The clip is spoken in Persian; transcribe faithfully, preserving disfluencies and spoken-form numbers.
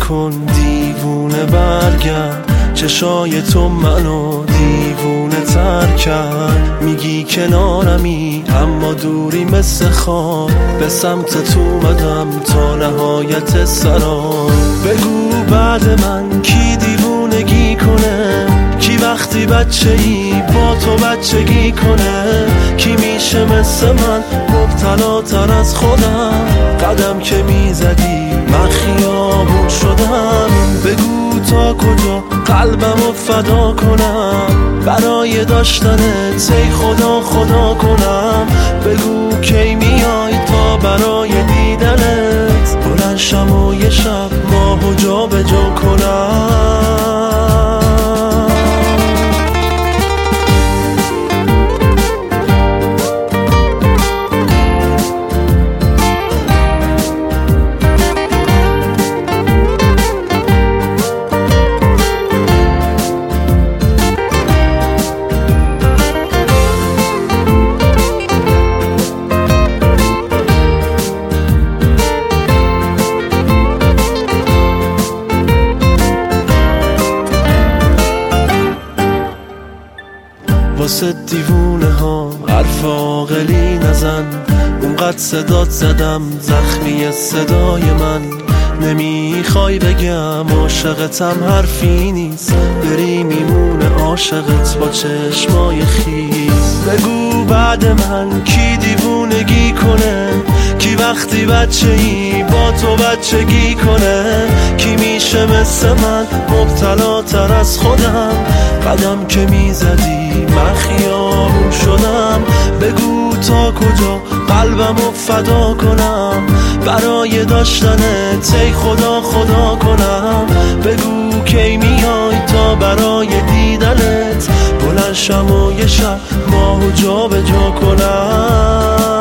نکن دیوونه برگرد، چشای تو منو دیوونه تر کرد. میگی کنارمی اما دوری مثل خواب، به سمت تو اومدم تا نهایت سرام. بگو بعد من کی دیوونگی کنه، کی وقتی بچه ای با تو بچگی کنه، کی میشه مثل من مبتلا تر از خودم. قدم که میزدی من خیابون شدم، بگو تا کجا قلبمو فدا کنم برای داشتنت، ای خدا خدا کنم. بگو کی میای تا برای دیدنت، بلند شم و یه شب ماهو جا به جا کنم. واسه دیوونه ها حرف عاقلی نزن، اونقدر صدات زدم زخمی صدای من. نمیخوای بگم عاشقتم حرفی نیست، بری میمونه عاشقت با چشمای خیز. بگو بعد من کی دیوونگی کنه، کی وقتی بچه ای با تو بچگی کنه، کی میشه مثل من مبتلا تر از خودم. قدم که میزدی من خیابون شدم، بگو تا کجا قلبمو فدا کنم برای داشتنت، ای خدا خدا کنم. بگو کی میای تا برای دیدنت، بلند شم و یه شب ماهو جا به جا کنم.